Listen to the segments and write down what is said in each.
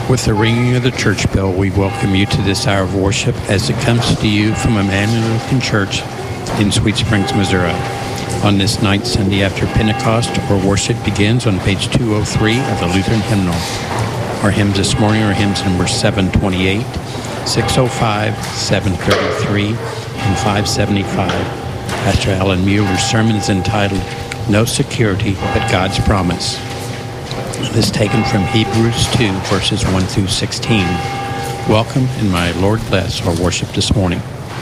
With the ringing of the church bell, we welcome you to this hour of worship as it comes to you from Emmanuel Lutheran Church in Sweet Springs, Missouri. On this ninth Sunday after Pentecost, our worship begins on page 203 of the Lutheran Hymnal. Our hymns this morning are hymns number 728, 605, 733, and 575. Pastor Alan Mueller's sermon is entitled, No Security But God's Promise. It is taken from Hebrews 2, verses 1 through 16. Welcome, and my Lord bless our worship this morning.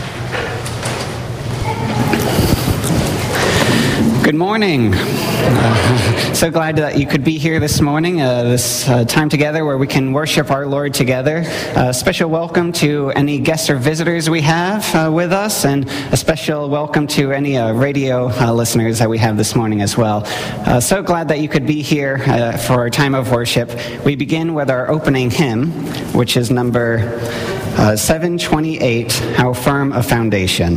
Good morning. So glad that you could be here this morning, this time together where we can worship our Lord together. Special welcome to any guests or visitors we have with us, and a special welcome to any radio listeners that we have this morning as well. So glad that you could be here for our time of worship. We begin with our opening hymn, which is number 728, How Firm a Foundation.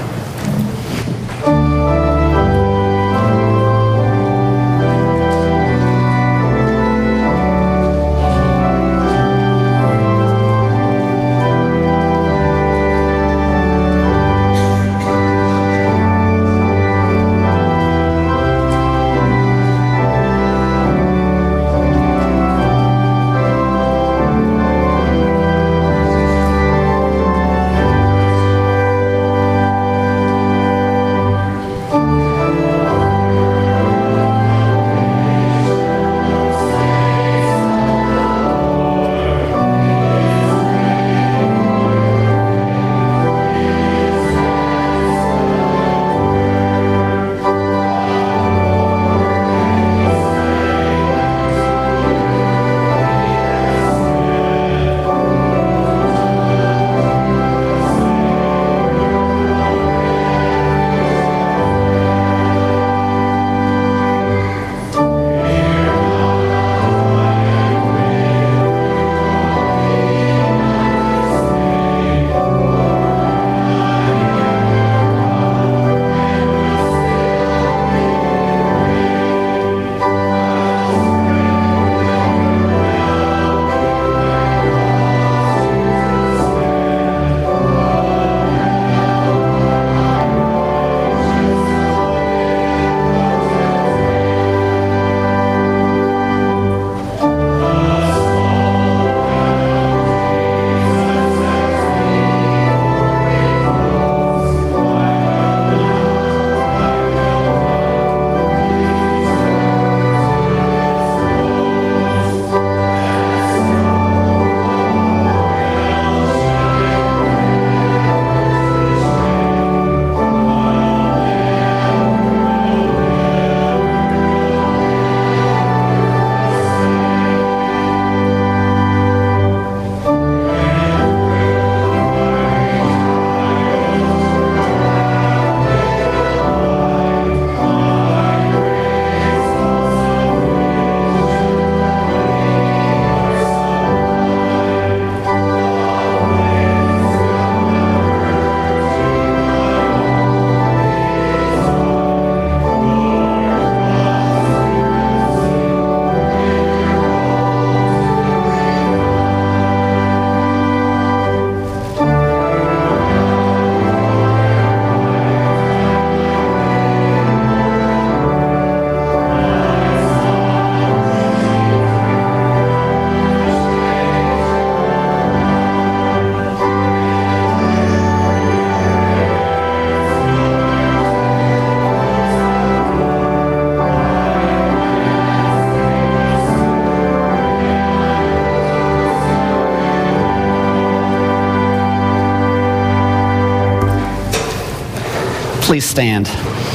Please stand.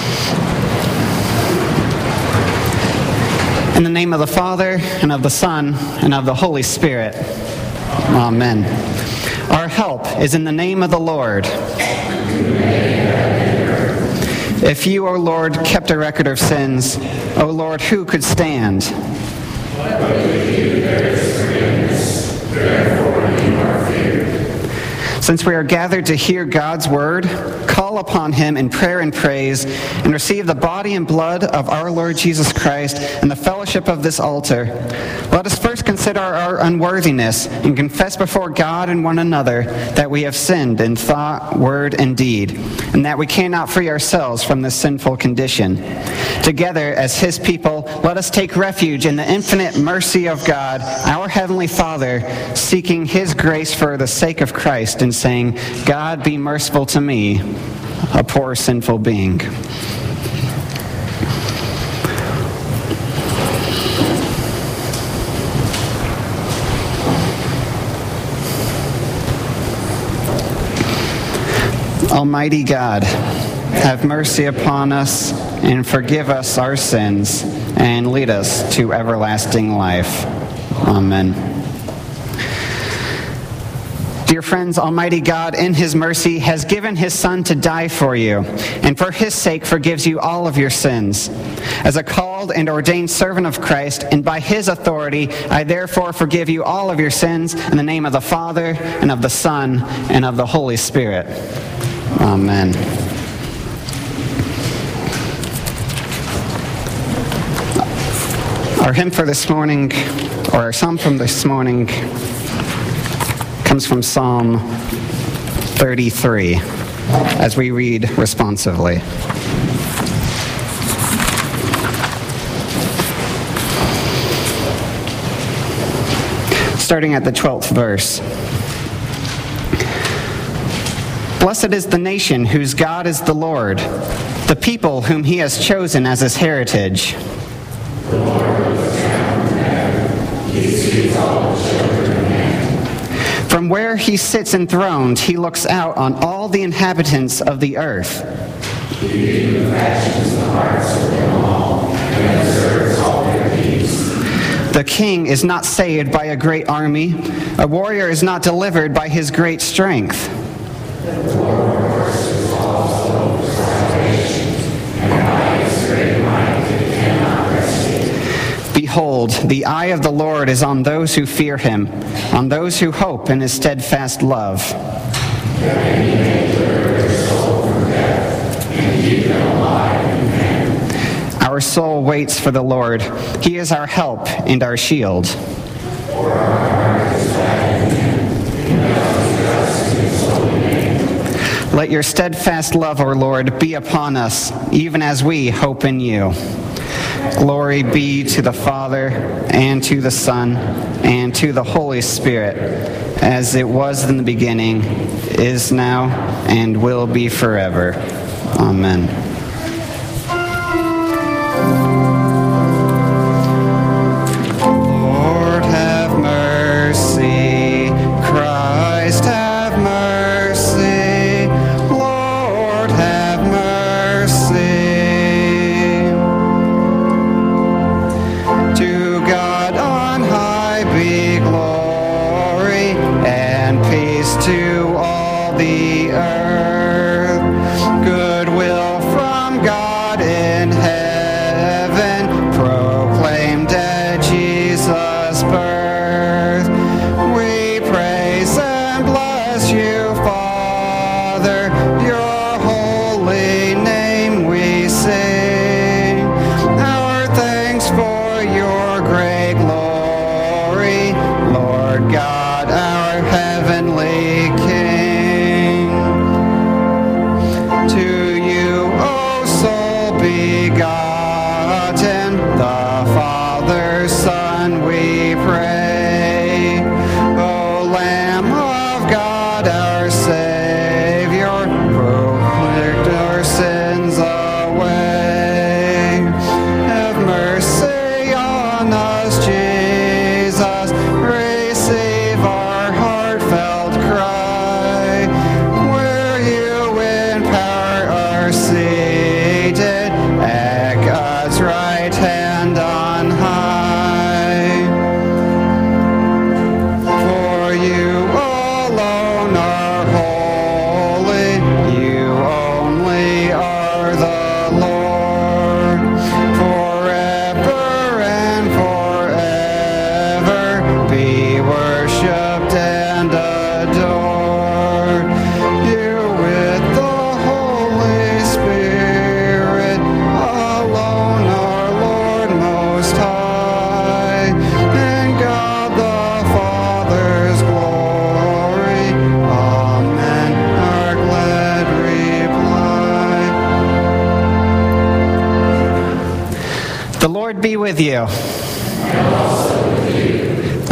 In the name of the Father, and of the Son, and of the Holy Spirit. Amen. Our help is in the name of the Lord. If you, O Lord, kept a record of sins, O Lord, who could stand? But with you there is forgiveness, therefore you are feared. Since we are gathered to hear God's word, call upon him in prayer and praise, and receive the body and blood of our Lord Jesus Christ and the fellowship of this altar. Let us first consider our unworthiness and confess before God and one another that we have sinned in thought, word, and deed, and that we cannot free ourselves from this sinful condition. Together, as His people, let us take refuge in the infinite mercy of God, our Heavenly Father, seeking His grace for the sake of Christ and saying, God, be merciful to me, a poor sinful being. Almighty God, have mercy upon us and forgive us our sins and lead us to everlasting life. Amen. Dear friends, Almighty God, in His mercy, has given His Son to die for you, and for His sake forgives you all of your sins. As a called and ordained servant of Christ, and by His authority, I therefore forgive you all of your sins in the name of the Father, and of the Son, and of the Holy Spirit. Amen. Our hymn for this morning, or our psalm from this morning, comes from Psalm 33, as we read responsively. Starting at the 12th verse. Blessed is the nation whose God is the Lord, the people whom He has chosen as His heritage. The Lord looks down from heaven, He sees all the children of men. From where He sits enthroned, He looks out on all the inhabitants of the earth. He fashions the hearts of them all, and observes all their deeds. The king is not saved by a great army. A warrior is not delivered by his great strength. Behold, the eye of the Lord is on those who fear Him, on those who hope in His steadfast love. Our soul waits for the Lord. He is our help and our shield. Let your steadfast love, O Lord, be upon us, even as we hope in you. Glory be to the Father, and to the Son, and to the Holy Spirit, as it was in the beginning, is now, and will be forever. Amen. God, our heavenly King.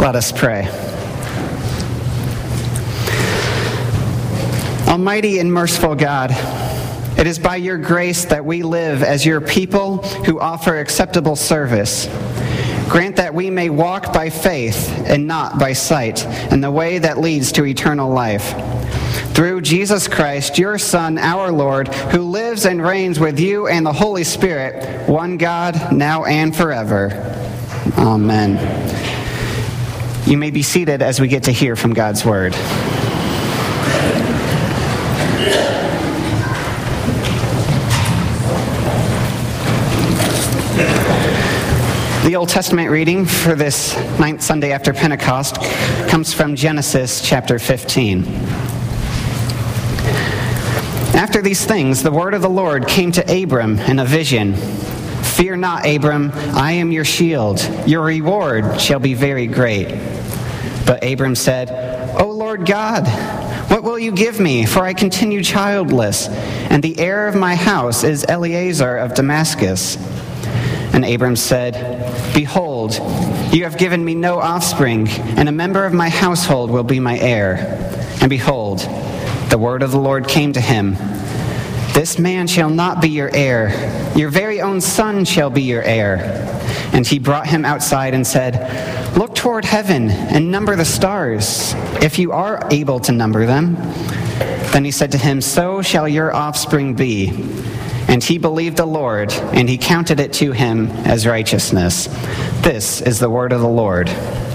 Let us pray. Almighty and merciful God, it is by your grace that we live as your people who offer acceptable service. Grant that we may walk by faith and not by sight in the way that leads to eternal life. Through Jesus Christ, your Son, our Lord, who lives and reigns with you and the Holy Spirit, one God, now and forever. Amen. You may be seated as we get to hear from God's Word. The Old Testament reading for this ninth Sunday after Pentecost comes from Genesis chapter 15. After these things, the word of the Lord came to Abram in a vision. "Fear not, Abram, I am your shield. Your reward shall be very great." But Abram said, "O Lord God, what will you give me? For I continue childless, and the heir of my house is Eliezer of Damascus." And Abram said, "Behold, you have given me no offspring, and a member of my household will be my heir." And behold, the word of the Lord came to him, "This man shall not be your heir. Your very own son shall be your heir." And he brought him outside and said, "Look toward heaven and number the stars, if you are able to number them." Then he said to him, "So shall your offspring be." And he believed the Lord, and he counted it to him as righteousness. This is the word of the Lord.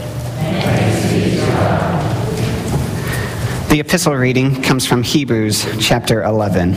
The epistle reading comes from Hebrews chapter 11.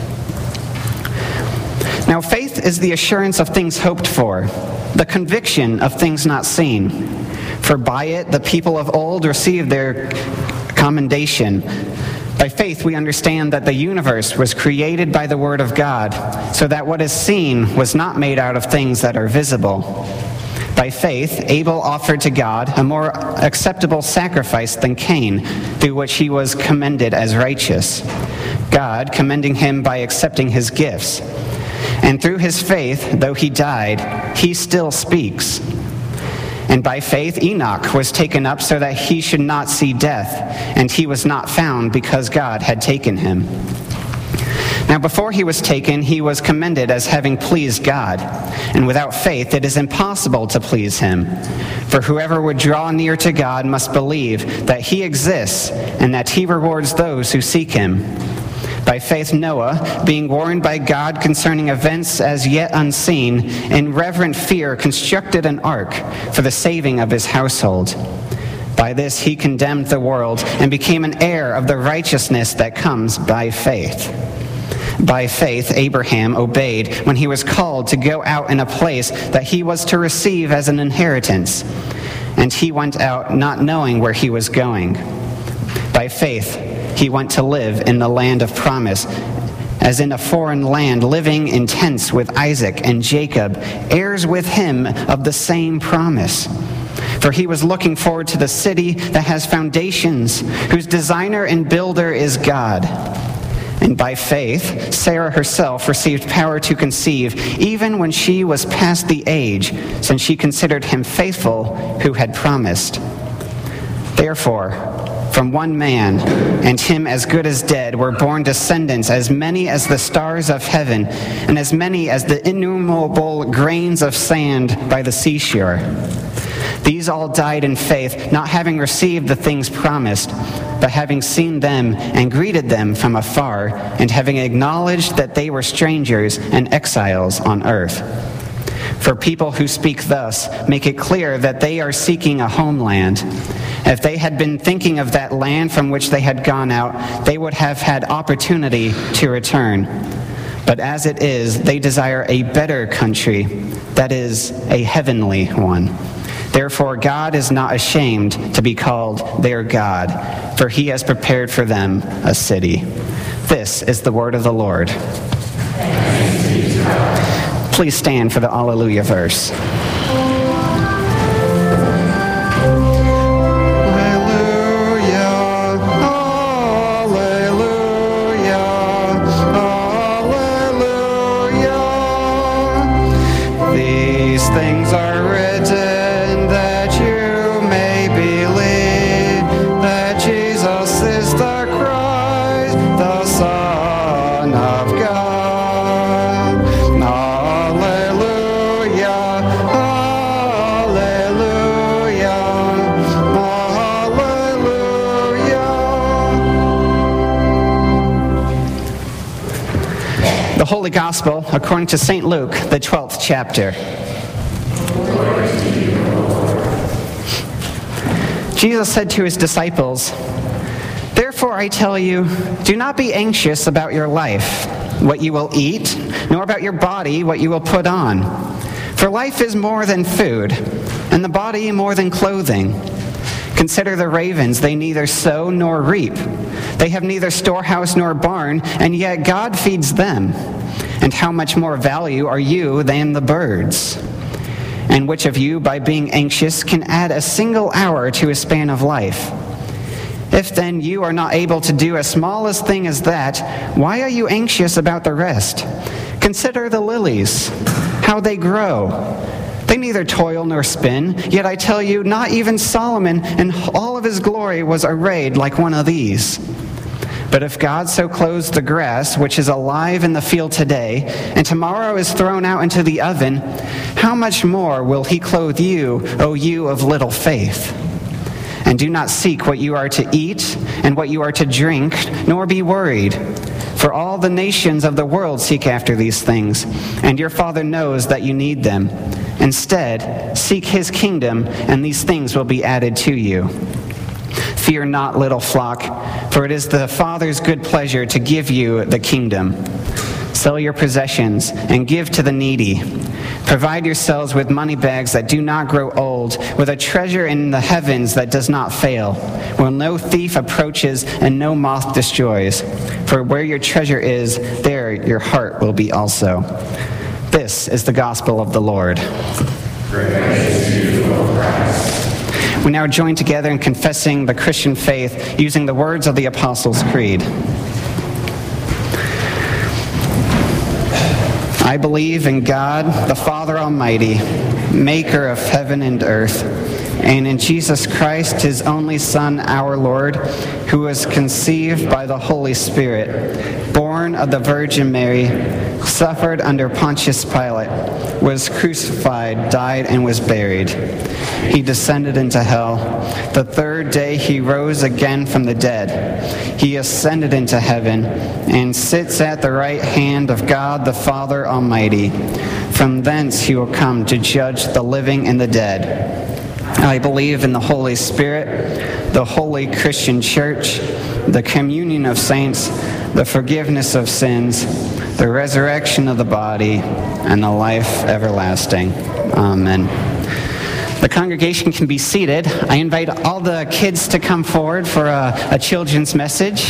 Now faith is the assurance of things hoped for, the conviction of things not seen. For by it the people of old received their commendation. By faith we understand that the universe was created by the word of God, so that what is seen was not made out of things that are visible. By faith Abel offered to God a more acceptable sacrifice than Cain, through which he was commended as righteous, God commending him by accepting his gifts. And through his faith, though he died, he still speaks. And by faith Enoch was taken up so that he should not see death, and he was not found because God had taken him. Now before he was taken, he was commended as having pleased God. And without faith it is impossible to please him. For whoever would draw near to God must believe that he exists, and that he rewards those who seek him. By faith Noah, being warned by God concerning events as yet unseen, in reverent fear constructed an ark for the saving of his household. By this he condemned the world and became an heir of the righteousness that comes by faith. By faith Abraham obeyed when he was called to go out in a place that he was to receive as an inheritance. And he went out not knowing where he was going. By faith he went to live in the land of promise, as in a foreign land, living in tents with Isaac and Jacob, heirs with him of the same promise. For he was looking forward to the city that has foundations, whose designer and builder is God. And by faith, Sarah herself received power to conceive, even when she was past the age, since she considered him faithful who had promised. Therefore, from one man, and him as good as dead, were born descendants as many as the stars of heaven, and as many as the innumerable grains of sand by the seashore. These all died in faith, not having received the things promised, but having seen them and greeted them from afar, and having acknowledged that they were strangers and exiles on earth. For people who speak thus make it clear that they are seeking a homeland. If they had been thinking of that land from which they had gone out, they would have had opportunity to return. But as it is, they desire a better country, that is, a heavenly one. Therefore, God is not ashamed to be called their God, for he has prepared for them a city. This is the word of the Lord. Please stand for the Alleluia verse. These things are written that you may be The Holy Gospel according to St. Luke, the 12th chapter. Jesus said to his disciples, "Therefore I tell you, do not be anxious about your life, what you will eat, nor about your body, what you will put on. For life is more than food, and the body more than clothing. Consider the ravens, they neither sow nor reap. They have neither storehouse nor barn, and yet God feeds them. And how much more value are you than the birds? And which of you, by being anxious, can add a single hour to his span of life? If then you are not able to do as small a thing as that, why are you anxious about the rest? Consider the lilies, how they grow. They neither toil nor spin, yet I tell you, not even Solomon in all of his glory was arrayed like one of these. But if God so clothes the grass, which is alive in the field today, and tomorrow is thrown out into the oven, how much more will he clothe you, O you of little faith? And do not seek what you are to eat and what you are to drink, nor be worried. For all the nations of the world seek after these things, and your Father knows that you need them. Instead, seek his kingdom, and these things will be added to you. Fear not, little flock, for it is the Father's good pleasure to give you the kingdom. Sell your possessions and give to the needy. Provide yourselves with money bags that do not grow old, with a treasure in the heavens that does not fail, where no thief approaches and no moth destroys. For where your treasure is, there your heart will be also." This is the gospel of the Lord. Praise to you, O Christ. We now join together in confessing the Christian faith using the words of the Apostles' Creed. I believe in God, the Father Almighty, maker of heaven and earth, and in Jesus Christ, his only Son, our Lord, who was conceived by the Holy Spirit, born of the Virgin Mary, suffered under Pontius Pilate, was crucified, died, and was buried. He descended into hell. The third day he rose again from the dead. He ascended into heaven and sits at the right hand of God the Father Almighty. From thence he will come to judge the living and the dead. I believe in the Holy Spirit, the holy Christian Church, the communion of saints, the forgiveness of sins, the resurrection of the body, and the life everlasting. Amen. The congregation can be seated. I invite all the kids to come forward for a children's message.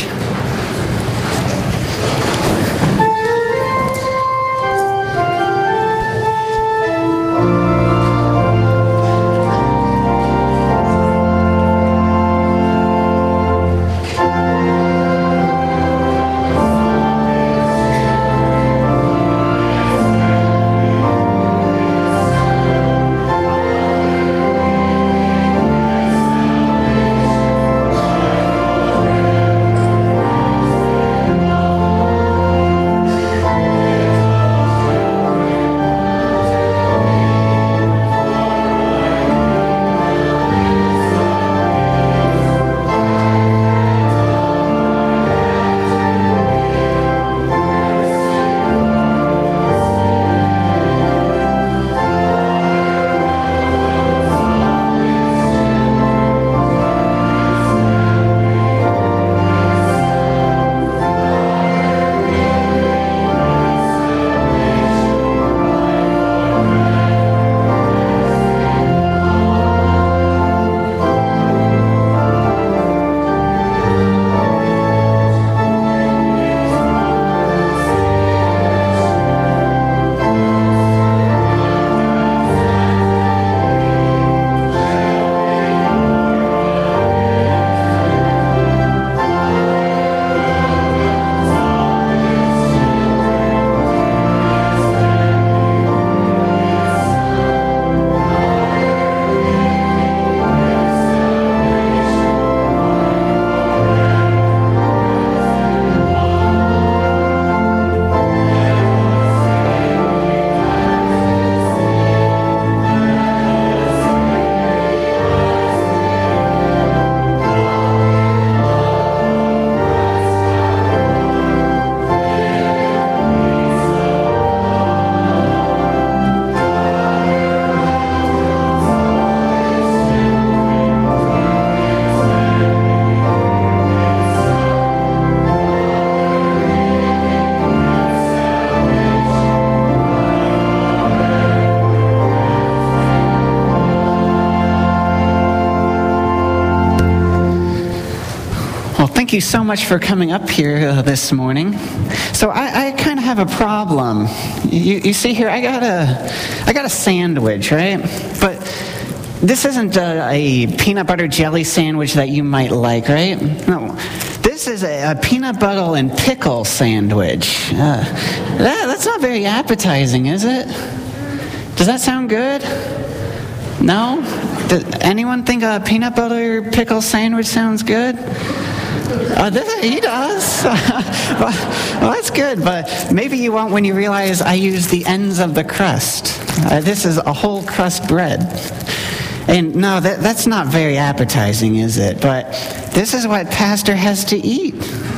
thank you so much for coming up here this morning. So I kind of have a problem. You see here, I got a sandwich, right? But this isn't a peanut butter jelly sandwich that you might like, right? No, this is a peanut butter and pickle sandwich. That's not very appetizing, is it? Does that sound good? No? Does anyone think a peanut butter pickle sandwich sounds good? He does. Well, that's good, but maybe you won't when you realize I use the ends of the crust. This is a whole crust bread. And no, that's not very appetizing, is it? But this is what Pastor has to eat.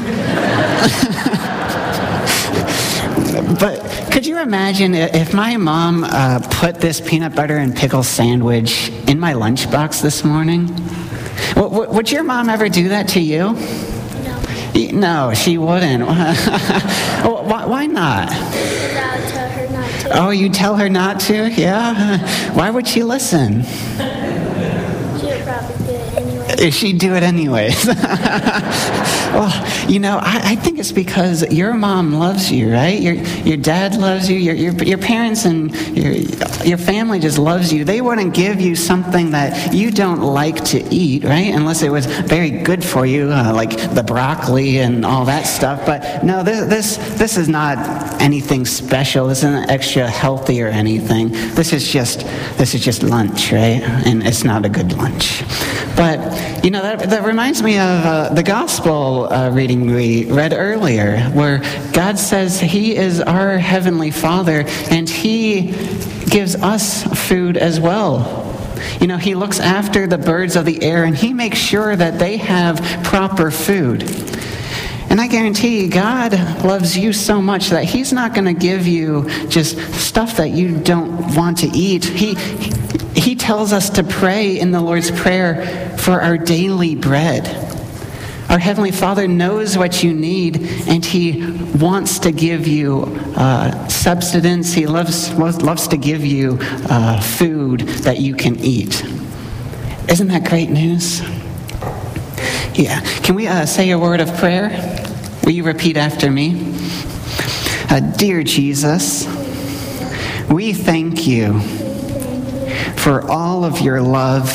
But could you imagine if my mom put this peanut butter and pickle sandwich in my lunchbox this morning? Would your mom ever do that to you? No. No, she wouldn't. Why not? I'll tell her not to. Oh, you tell her not to? Yeah? Why would she listen? She'll probably do it anyway. She'd do it anyways. Well, I think it's because your mom loves you, right? Your dad loves you. Your parents and your family just loves you. They wouldn't give you something that you don't like to eat, right? Unless it was very good for you, like the broccoli and all that stuff. But no, this is not anything special. This isn't extra healthy or anything. This is just lunch, right? And it's not a good lunch. But that reminds me of the gospel reading we read earlier, where God says He is our Heavenly Father, and He gives us food as well. He looks after the birds of the air, and He makes sure that they have proper food. And I guarantee you, God loves you so much that He's not going to give you just stuff that you don't want to eat. He tells us to pray in the Lord's Prayer for our daily bread. Our Heavenly Father knows what you need, and He wants to give you substance. He loves to give you food that you can eat. Isn't that great news? Yeah. Can we say a word of prayer? Will you repeat after me? Dear Jesus, we thank you for all of your love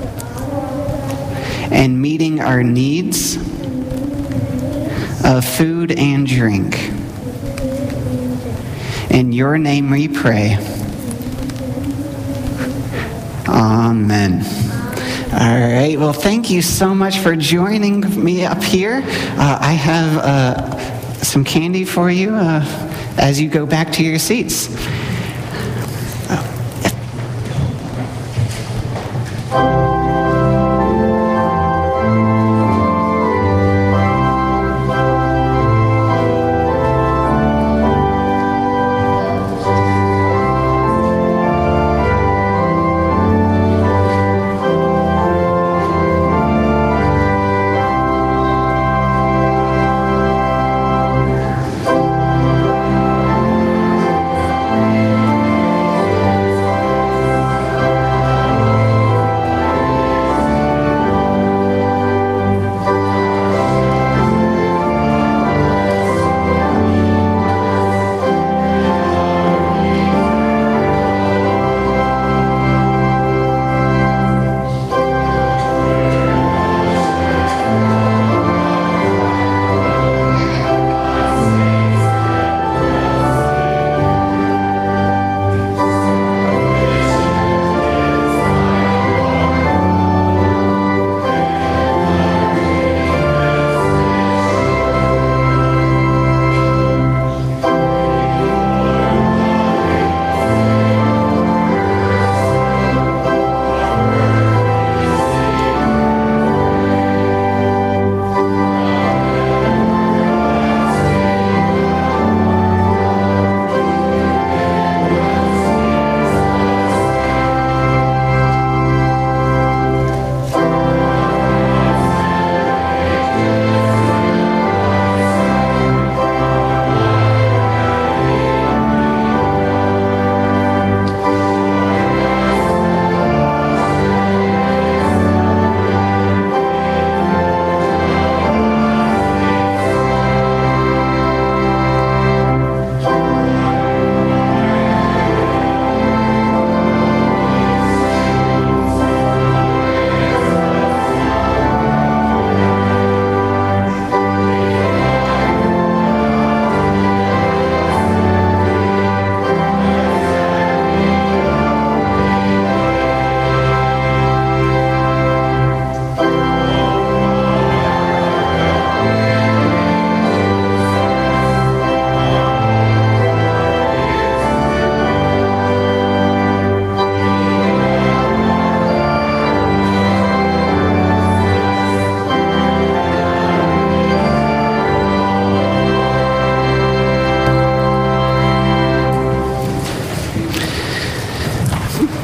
and meeting our needs of food and drink. In your name we pray. Amen. All right. Well, thank you so much for joining me up here. I have some candy for you as you go back to your seats.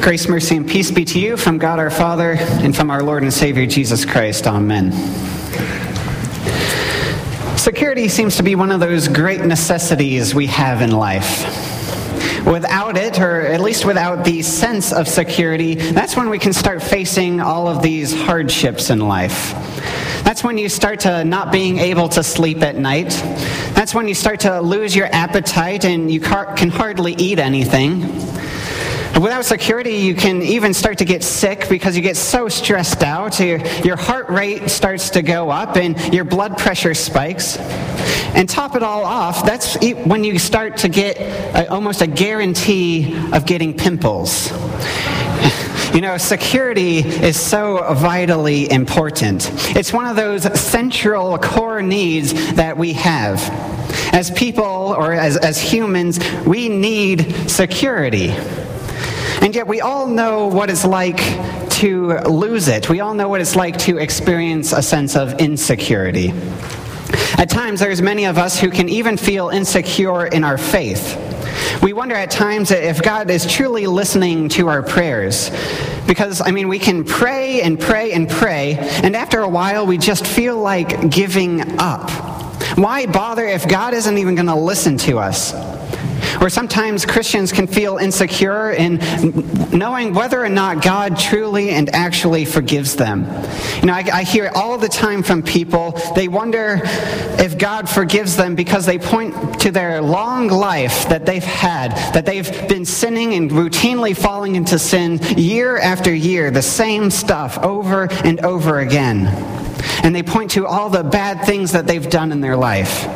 Grace, mercy, and peace be to you from God our Father and from our Lord and Savior Jesus Christ. Amen. Security seems to be one of those great necessities we have in life. Without it, or at least without the sense of security, that's when we can start facing all of these hardships in life. That's when you start to not being able to sleep at night. That's when you start to lose your appetite and you can hardly eat anything. Without security, you can even start to get sick because you get so stressed out. Your heart rate starts to go up and your blood pressure spikes. And top it all off, that's when you start to get almost a guarantee of getting pimples. You know, security is so vitally important. It's one of those central core needs that we have. As people, or as humans, we need security. And yet we all know what it's like to lose it. We all know what it's like to experience a sense of insecurity. At times, there's many of us who can even feel insecure in our faith. We wonder at times if God is truly listening to our prayers. Because, we can pray and pray and pray, and after a while we just feel like giving up. Why bother if God isn't even going to listen to us? Or sometimes Christians can feel insecure in knowing whether or not God truly and actually forgives them. I hear all the time from people, they wonder if God forgives them because they point to their long life that they've had, that they've been sinning and routinely falling into sin year after year, the same stuff over and over again. And they point to all the bad things that they've done in their life.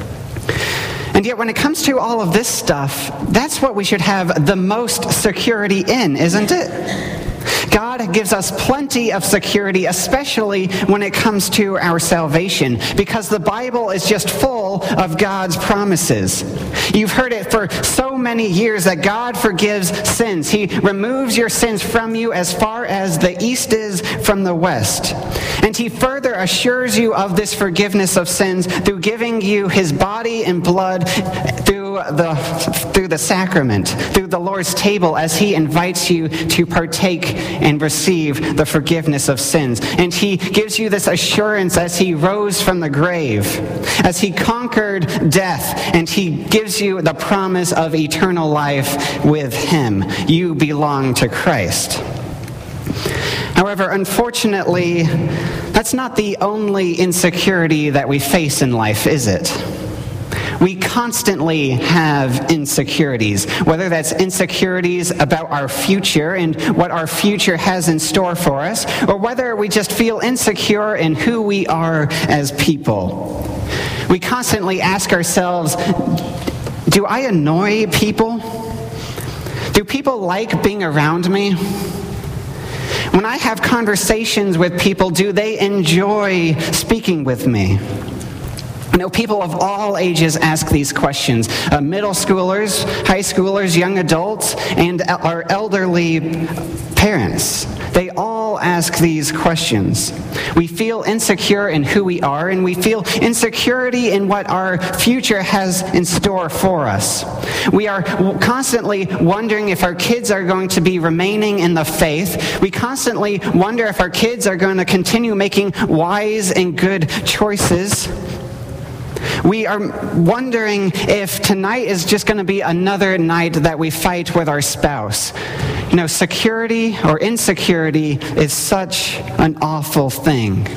And yet when it comes to all of this stuff, that's what we should have the most security in, isn't it? God gives us plenty of security, especially when it comes to our salvation, because the Bible is just full of God's promises. You've heard it for so many years that God forgives sins. He removes your sins from you as far as the east is from the west. And he further assures you of this forgiveness of sins through giving you his body and blood through the sacrament, through the Lord's table, as he invites you to partake and receive the forgiveness of sins. And he gives you this assurance as he rose from the grave, as he conquered death, and he gives you the promise of eternal life with him. You belong to Christ. However, unfortunately, that's not the only insecurity that we face in life, is it? We constantly have insecurities, whether that's insecurities about our future and what our future has in store for us, or whether we just feel insecure in who we are as people. We constantly ask ourselves, do I annoy people? Do people like being around me? When I have conversations with people, do they enjoy speaking with me? People of all ages ask these questions. Middle schoolers, high schoolers, young adults, and our elderly parents. They all ask these questions. We feel insecure in who we are, and we feel insecurity in what our future has in store for us. We are constantly wondering if our kids are going to be remaining in the faith. We constantly wonder if our kids are going to continue making wise and good choices. We are wondering if tonight is just going to be another night that we fight with our spouse. Security or insecurity is such an awful thing.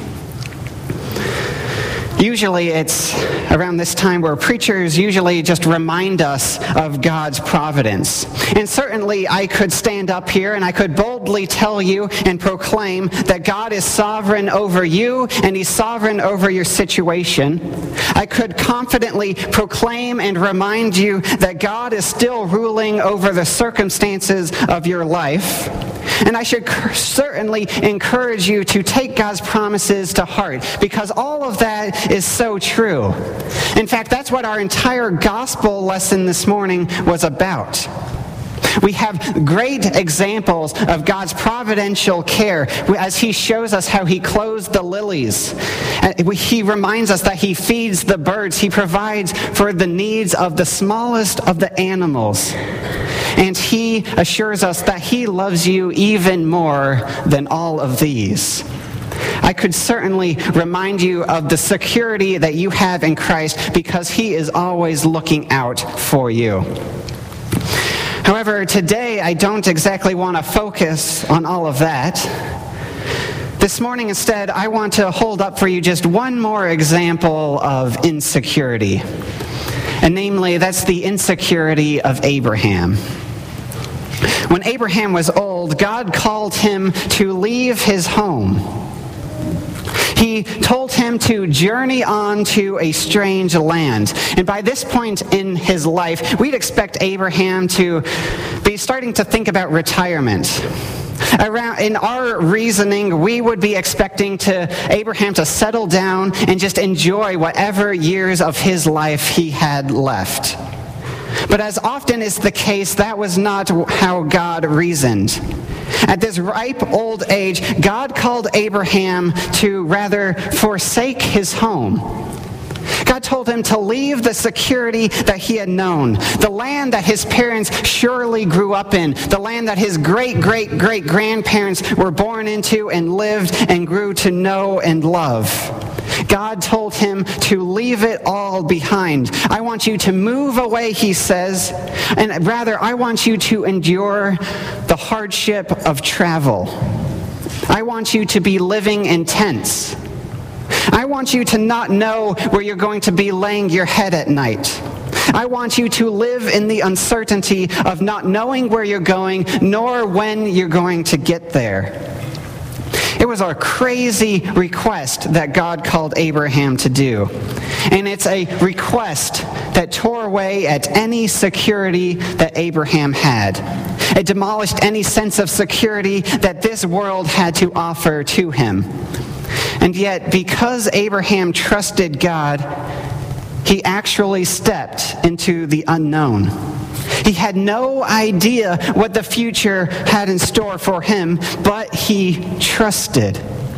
Usually it's around this time where preachers usually just remind us of God's providence. And certainly I could stand up here and I could boldly tell you and proclaim that God is sovereign over you and he's sovereign over your situation. I could confidently proclaim and remind you that God is still ruling over the circumstances of your life. And I should certainly encourage you to take God's promises to heart, because all of that is so true. In fact, that's what our entire gospel lesson this morning was about. We have great examples of God's providential care as he shows us how he clothes the lilies. He reminds us that he feeds the birds. He provides for the needs of the smallest of the animals. And he assures us that he loves you even more than all of these. I could certainly remind you of the security that you have in Christ because he is always looking out for you. However, today I don't exactly want to focus on all of that. This morning, instead, I want to hold up for you just one more example of insecurity. And namely, that's the insecurity of Abraham. When Abraham was old, God called him to leave his home. He told him to journey on to a strange land. And by this point in his life, we'd expect Abraham to be starting to think about retirement. In our reasoning, we would be expecting Abraham to settle down and just enjoy whatever years of his life he had left. But as often is the case, that was not how God reasoned. At this ripe old age, God called Abraham to rather forsake his home. God told him to leave the security that he had known, the land that his parents surely grew up in, the land that his great-great-great-grandparents were born into and lived and grew to know and love. God told him to leave it all behind. I want you to move away, he says, and rather I want you to endure the hardship of travel. I want you to be living in tents. I want you to not know where you're going to be laying your head at night. I want you to live in the uncertainty of not knowing where you're going, nor when you're going to get there. It was a crazy request that God called Abraham to do. And it's a request that tore away at any security that Abraham had. It demolished any sense of security that this world had to offer to him. And yet, because Abraham trusted God, he actually stepped into the unknown. He had no idea what the future had in store for him, but he trusted.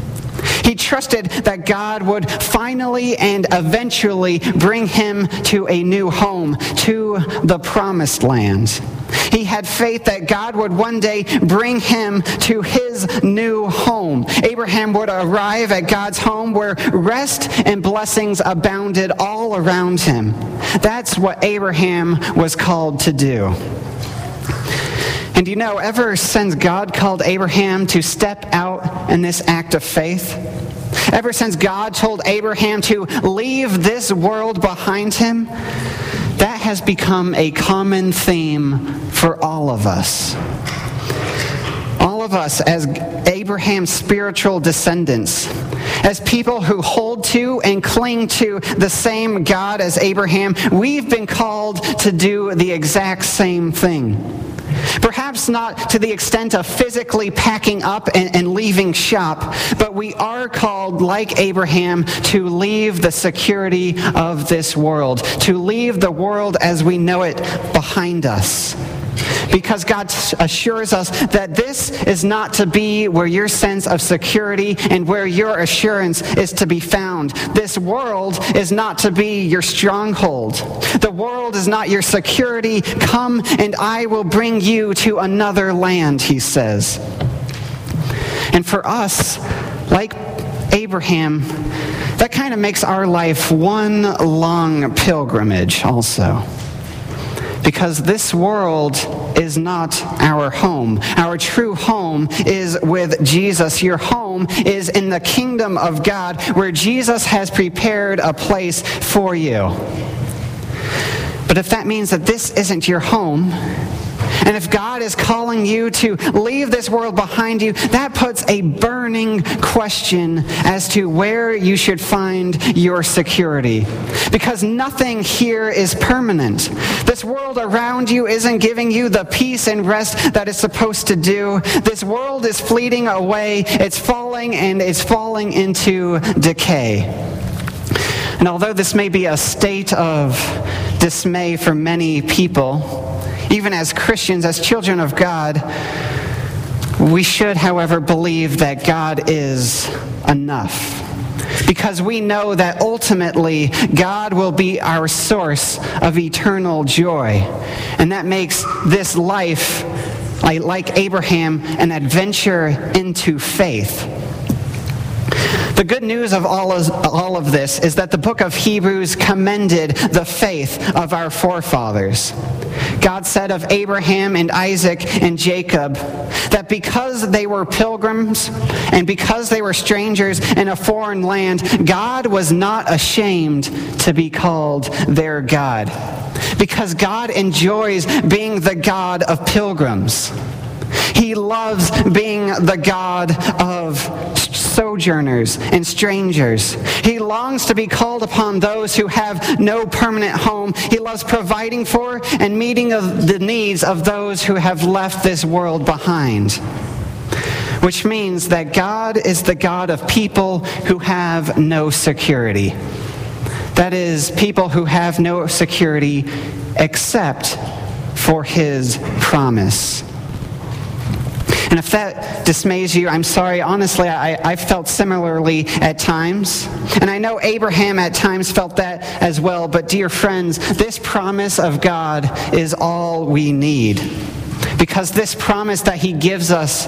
He trusted that God would finally and eventually bring him to a new home, to the promised land. He had faith that God would one day bring him to his new home. Abraham would arrive at God's home where rest and blessings abounded all around him. That's what Abraham was called to do. And you know, ever since God called Abraham to step out in this act of faith, ever since God told Abraham to leave this world behind him, that has become a common theme for all of us. All of us as Abraham's spiritual descendants, as people who hold to and cling to the same God as Abraham, we've been called to do the exact same thing. Perhaps not to the extent of physically packing up and leaving shop, but we are called, like Abraham, to leave the security of this world, to leave the world as we know it behind us. Because God assures us that this is not to be where your sense of security and where your assurance is to be found. This world is not to be your stronghold. The world is not your security. Come and I will bring you to another land, he says. And for us, like Abraham, that kind of makes our life one long pilgrimage also. Because this world is not our home. Our true home is with Jesus. Your home is in the kingdom of God, where Jesus has prepared a place for you. But if that means that this isn't your home, and if God is calling you to leave this world behind you, that puts a burning question as to where you should find your security. Because nothing here is permanent. This world around you isn't giving you the peace and rest that it's supposed to do. This world is fleeting away. It's falling and it's falling into decay. And although this may be a state of dismay for many people, even as Christians, as children of God, we should, however, believe that God is enough. because we know that ultimately God will be our source of eternal joy. And that makes this life, like Abraham, an adventure into faith. The good news of all of this is that the book of Hebrews commended the faith of our forefathers. God said of Abraham and Isaac and Jacob that because they were pilgrims and because they were strangers in a foreign land, God was not ashamed to be called their God, because God enjoys being the God of pilgrims. He loves being the God of sojourners and strangers. He longs to be called upon those who have no permanent home. He loves providing for and meeting the needs of those who have left this world behind. Which means that God is the God of people who have no security. That is, people who have no security except for His promise. And if that dismays you, I'm sorry. Honestly, I've felt similarly at times. And I know Abraham at times felt that as well. But dear friends, this promise of God is all we need. Because this promise that He gives us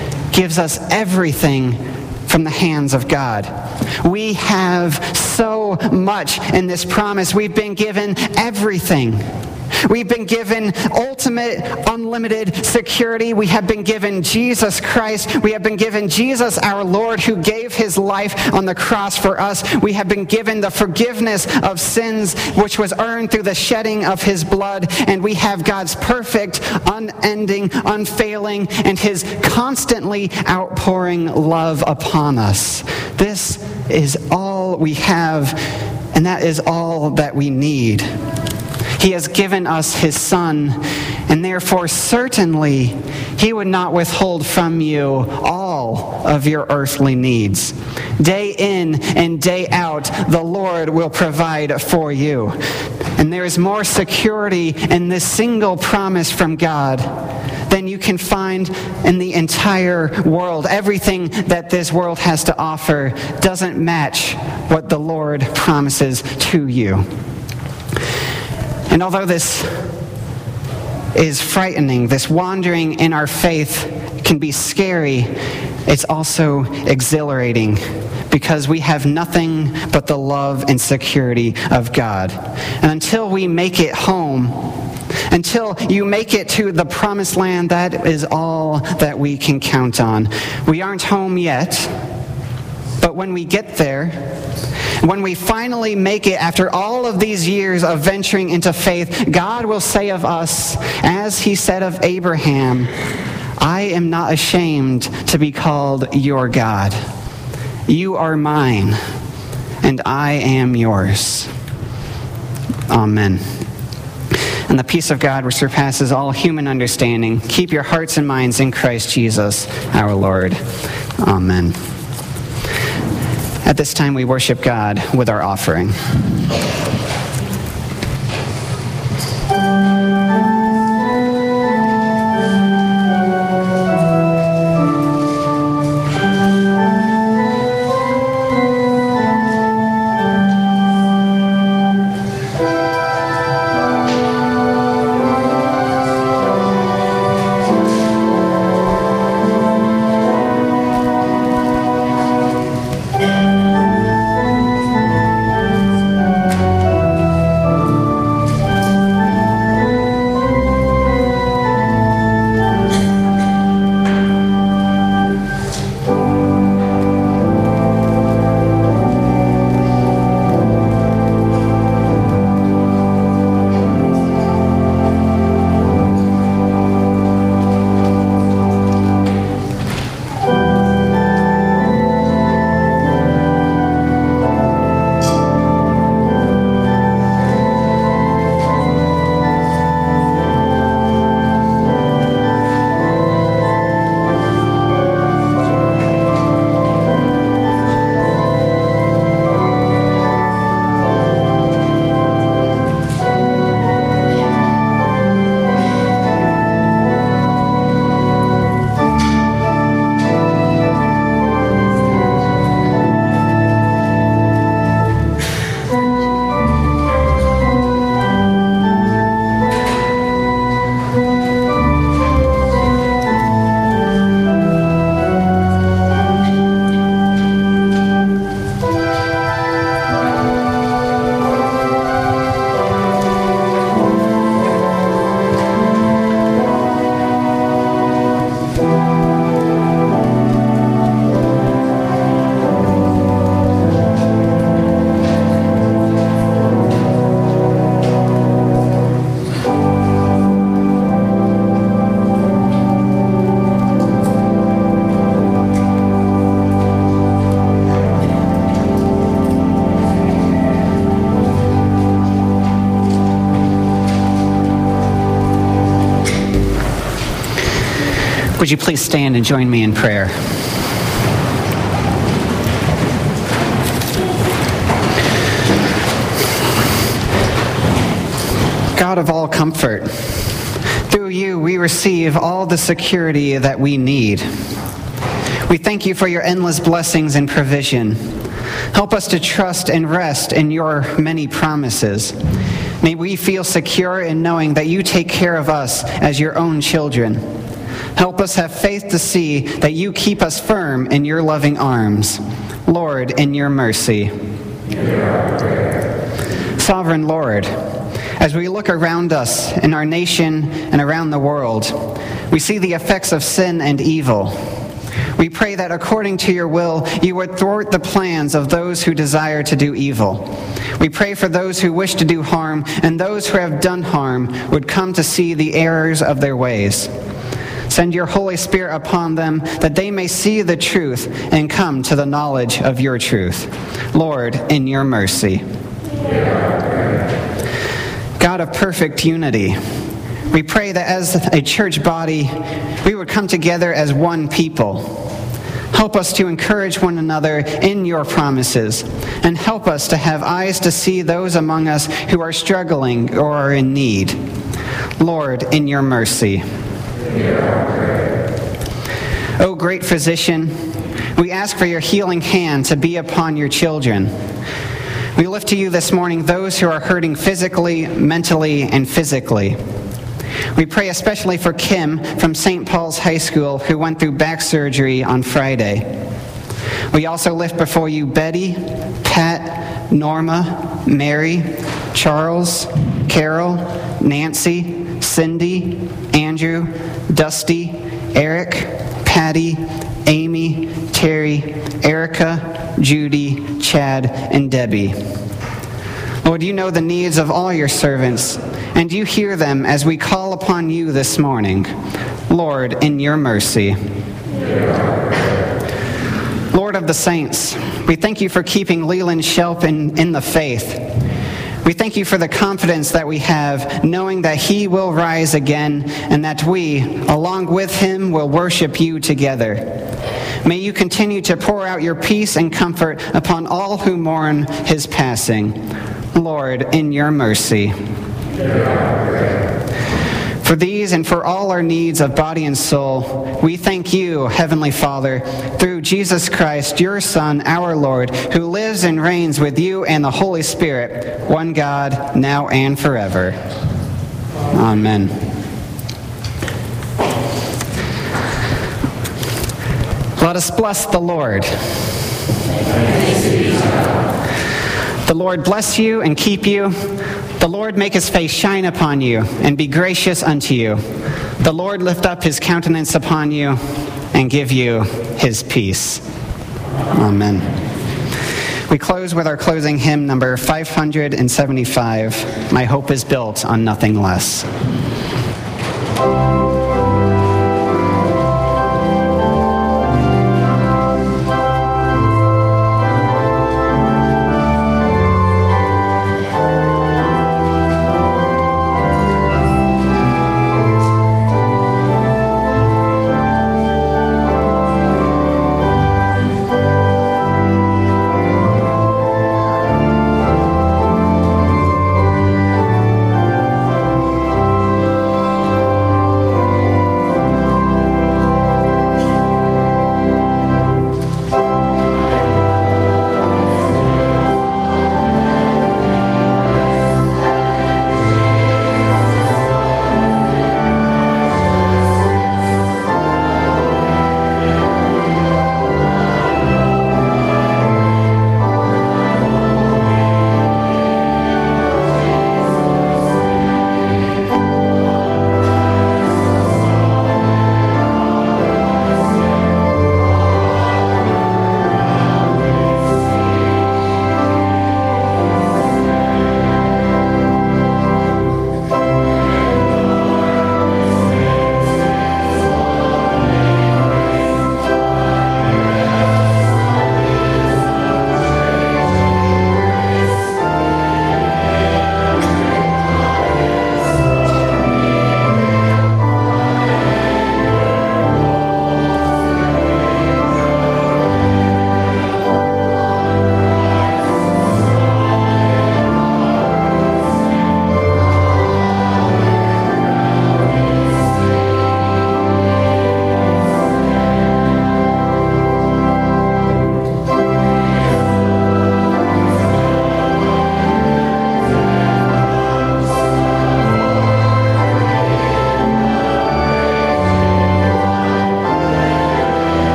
everything from the hands of God. We have so much in this promise. We've been given everything. We've been given ultimate, unlimited security. We have been given Jesus Christ. We have been given Jesus our Lord, who gave His life on the cross for us. We have been given the forgiveness of sins, which was earned through the shedding of His blood. And we have God's perfect, unending, unfailing, and His constantly outpouring love upon us. This is all we have, and that is all that we need. He has given us His Son, and therefore certainly He would not withhold from you all of your earthly needs. Day in and day out, the Lord will provide for you. And there is more security in this single promise from God than you can find in the entire world. Everything that this world has to offer doesn't match what the Lord promises to you. And although this is frightening, this wandering in our faith can be scary, it's also exhilarating because we have nothing but the love and security of God. And until we make it home, until you make it to the promised land, that is all that we can count on. We aren't home yet, but when we get there, when we finally make it after all of these years of venturing into faith, God will say of us, as He said of Abraham, I am not ashamed to be called your God. You are mine, and I am yours. Amen. And the peace of God, which surpasses all human understanding, keep your hearts and minds in Christ Jesus, our Lord. Amen. At this time, we worship God with our offering. Would you please stand and join me in prayer? God of all comfort, through you we receive all the security that we need. We thank you for your endless blessings and provision. Help us to trust and rest in your many promises. May we feel secure in knowing that you take care of us as your own children. Help us have faith to see that you keep us firm in your loving arms. Lord, in your mercy. Sovereign Lord, as we look around us in our nation and around the world, we see the effects of sin and evil. We pray that according to your will, you would thwart the plans of those who desire to do evil. We pray for those who wish to do harm, and those who have done harm would come to see the errors of their ways. Send your Holy Spirit upon them, that they may see the truth and come to the knowledge of your truth. Lord, in your mercy. God of perfect unity, we pray that as a church body, we would come together as one people. Help us to encourage one another in your promises, and help us to have eyes to see those among us who are struggling or are in need. Lord, in your mercy. O great physician, we ask for your healing hand to be upon your children. We lift to you this morning those who are hurting physically, mentally, and physically. We pray especially for Kim from St. Paul's High School, who went through back surgery on Friday. We also lift before you Betty, Pat, Norma, Mary, Charles, Carol, Nancy, Cindy, Andrew, Dusty, Eric, Patty, Amy, Terry, Erica, Judy, Chad, and Debbie. Lord, you know the needs of all your servants, and you hear them as we call upon you this morning. Lord, in your mercy. Lord of the saints, we thank you for keeping Leland Shelp in the faith. We thank you for the confidence that we have, knowing that he will rise again, and that we, along with him, will worship you together. May you continue to pour out your peace and comfort upon all who mourn his passing. Lord, in your mercy. For these and for all our needs of body and soul, we thank you, Heavenly Father, through Jesus Christ, your Son, our Lord, who lives and reigns with you and the Holy Spirit, one God, now and forever. Amen. Let us bless the Lord. The Lord bless you and keep you. The Lord make his face shine upon you and be gracious unto you. The Lord lift up his countenance upon you and give you his peace. Amen. We close with our closing hymn, number 575, My Hope is Built on Nothing Less.